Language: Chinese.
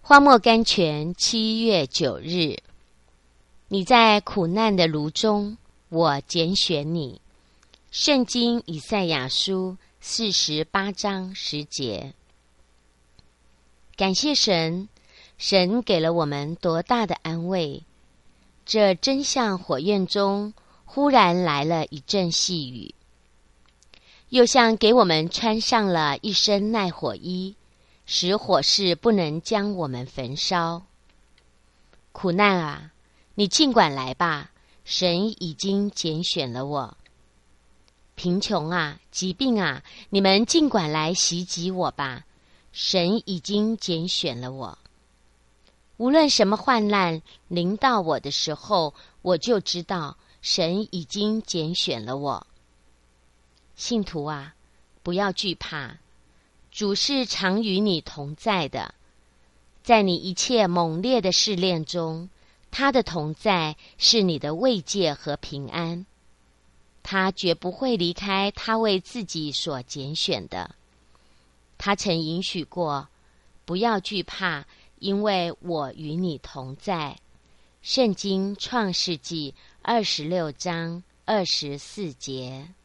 荒漠甘泉7月9日，你在苦难的炉中，我拣选你。圣经以赛亚书48章10节。感谢神，神给了我们多大的安慰。这真像火焰中忽然来了一阵细雨，又像给我们穿上了一身耐火衣，使火势不能将我们焚烧。苦难啊，你尽管来吧，神已经拣选了我。贫穷啊，疾病啊，你们尽管来袭击我吧，神已经拣选了我。无论什么患难临到我的时候，我就知道神已经拣选了我。信徒啊，不要惧怕，主是常与你同在的，在你一切猛烈的试炼中，他的同在是你的慰藉和平安。他绝不会离开他为自己所拣选的。他曾允许过，不要惧怕，因为我与你同在。圣经创世纪26章24节。